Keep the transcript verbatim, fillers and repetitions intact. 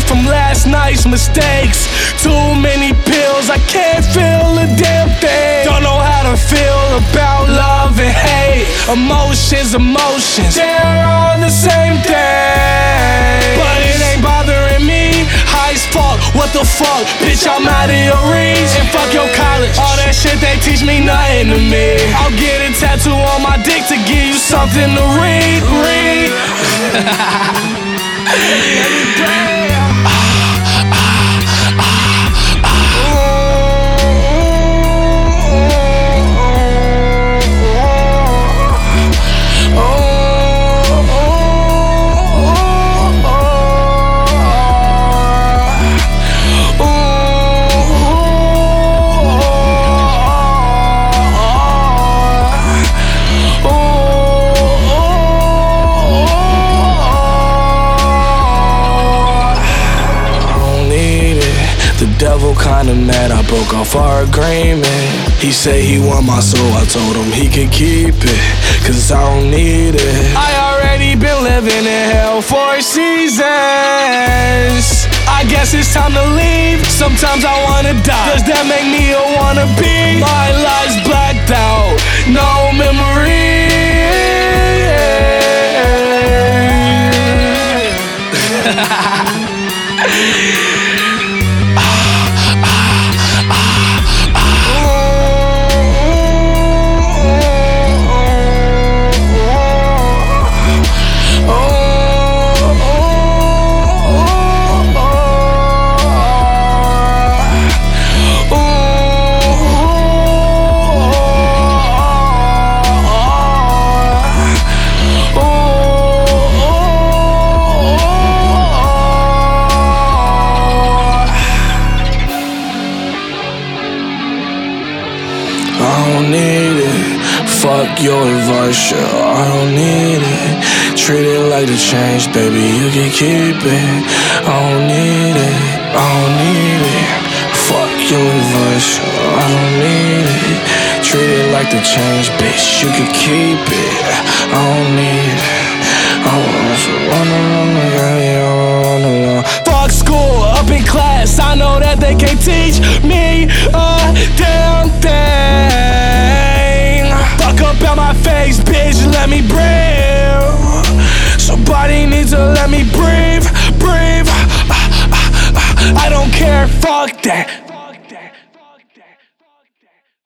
from last night's mistakes. Too many pills, I can't feel a damn thing. Don't know how to feel about love and hate. Emotions, emotions, they're all the same thing. But it ain't bothering me. High's fault, what the fuck? Bitch, I'm out of your reach. And fuck your college, all that shit they teach me nothing to me. I'll get a tattoo on my dick to give you something to read, read. Devil kinda mad, I broke off our agreement. He said he want my soul, I told him he could keep it, cause I don't need it. I already been living in hell for seasons. I guess it's time to leave. Sometimes I wanna die. Does that make me a wannabe? My life's blacked out, no memory. I don't need it. Fuck your advice, yeah, I don't need it. Treat it like the change, baby, you can keep it. I don't need it, I don't need it. Fuck your advice, yeah, I don't need it. Treat it like the change, bitch, you can keep it. I don't need it. I want to fuck school, up in class, I know that they can't teach me a damn thing. Fuck up out my face, bitch, let me breathe. Somebody needs to let me breathe, breathe. I don't care, fuck that.